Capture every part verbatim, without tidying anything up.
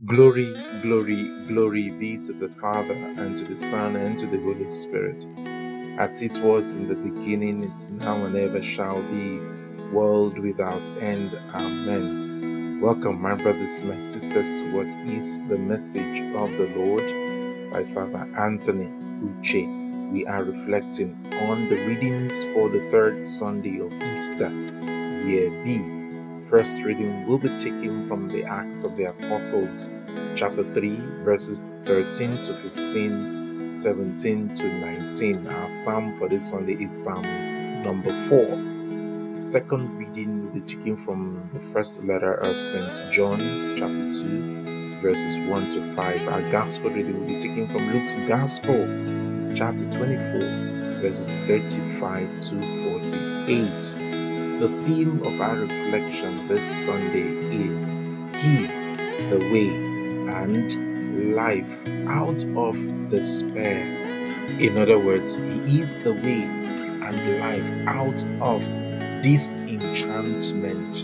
Glory, glory, glory be to the Father, and to the Son, and to the Holy Spirit, as it was in the beginning, it's now, and ever shall be, world without end. Amen. Welcome, my brothers, my sisters, to what is the message of the Lord by Father Anthony Uche. We are reflecting on the readings for the third Sunday of Easter, Year B. First reading will be taken from the Acts of the Apostles, chapter three, verses thirteen to fifteen, seventeen to nineteen. Our psalm for this Sunday is Psalm number four. Second reading will be taken from the first letter of Saint John, chapter two, verses one to five. Our gospel reading will be taken from Luke's Gospel, chapter twenty-four, verses thirty-five to forty-eight. The theme of our reflection this Sunday is He, the way, and life out of despair. In other words, He is the way and life out of disenchantment.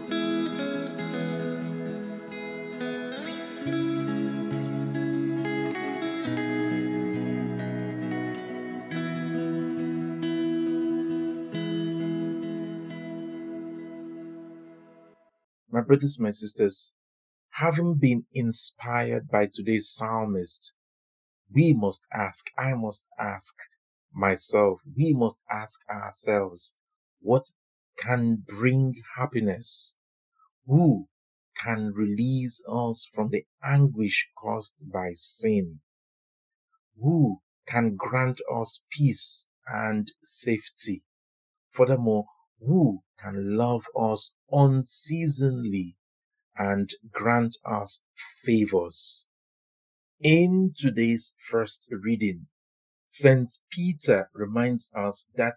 My brothers, my sisters, having been inspired by today's psalmist, we must ask, I must ask myself, we must ask ourselves, what can bring happiness? Who can release us from the anguish caused by sin? Who can grant us peace and safety? Furthermore, who can love us unceasingly and grant us favors? In today's first reading, Saint Peter reminds us that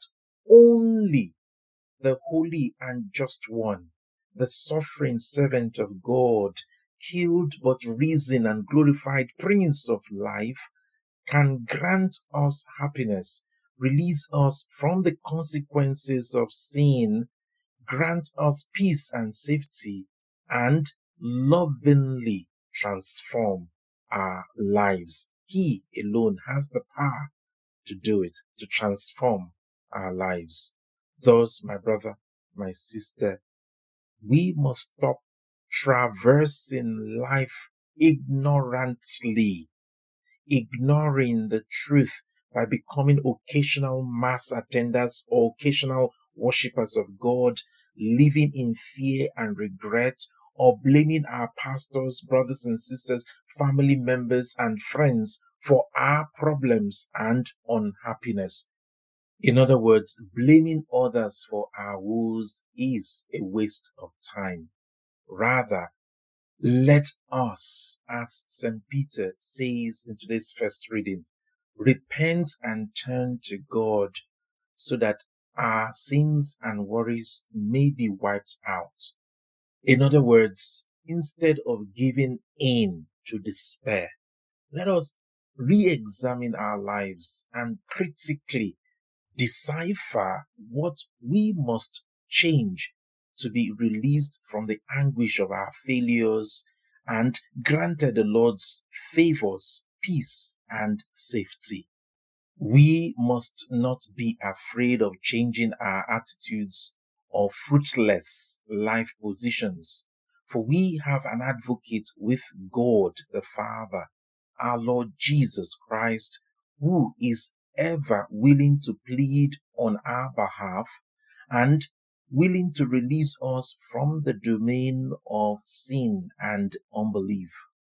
only the Holy and Just One, the suffering servant of God, killed but risen and glorified Prince of Life, can grant us happiness, release us from the consequences of sin, grant us peace and safety, and lovingly transform our lives. He alone has the power to do it, to transform our lives. Thus, my brother, my sister, we must stop traversing life ignorantly, ignoring the truth by becoming occasional mass attenders or occasional worshippers of God, living in fear and regret, or blaming our pastors, brothers and sisters, family members, and friends for our problems and unhappiness. In other words, blaming others for our woes is a waste of time. Rather, let us, as Saint Peter says in today's first reading, repent and turn to God so that our sins and worries may be wiped out. In other words, instead of giving in to despair, let us re-examine our lives and critically decipher what we must change to be released from the anguish of our failures and granted the Lord's favors, peace, and safety. We must not be afraid of changing our attitudes or fruitless life positions, for we have an advocate with God the Father, our Lord Jesus Christ, who is ever willing to plead on our behalf and willing to release us from the domain of sin and unbelief.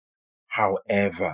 However,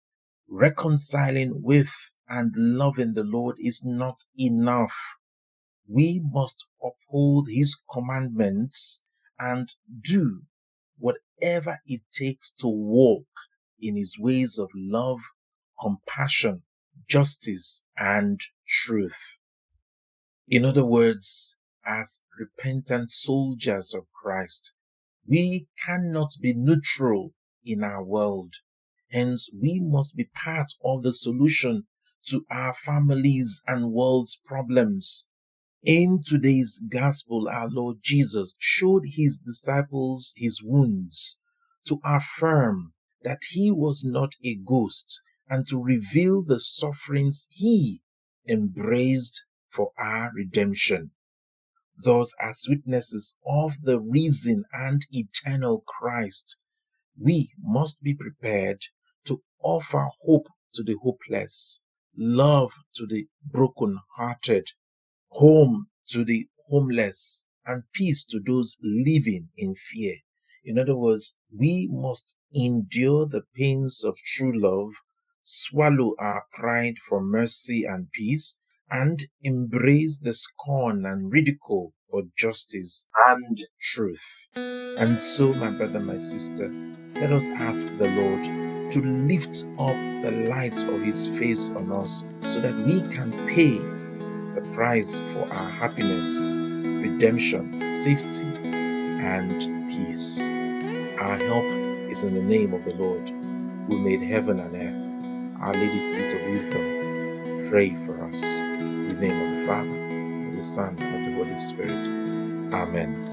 reconciling with and loving the Lord is not enough. We must uphold His commandments and do whatever it takes to walk in His ways of love, compassion, justice, and truth. In other words, as repentant soldiers of Christ, we cannot be neutral in our world. Hence, we must be part of the solution to our families' and world's problems. In today's gospel, our Lord Jesus showed His disciples His wounds to affirm that he was not a ghost, and to reveal the sufferings he embraced for our redemption. Thus, as witnesses of the risen and eternal Christ, we must be prepared to offer hope to the hopeless, love to the broken-hearted, home to the homeless, and peace to those living in fear. In other words, we must endure the pains of true love, swallow our pride for mercy and peace, and embrace the scorn and ridicule for justice and truth. And so, my brother, my sister, let us ask the Lord to lift up the light of his face on us so that we can pay the price for our happiness, redemption, safety, and peace. Our help is in the name of the Lord, who made heaven and earth. Our Lady's seat of wisdom, pray for us. In the name of the Father, and the Son, and of the Holy Spirit. Amen.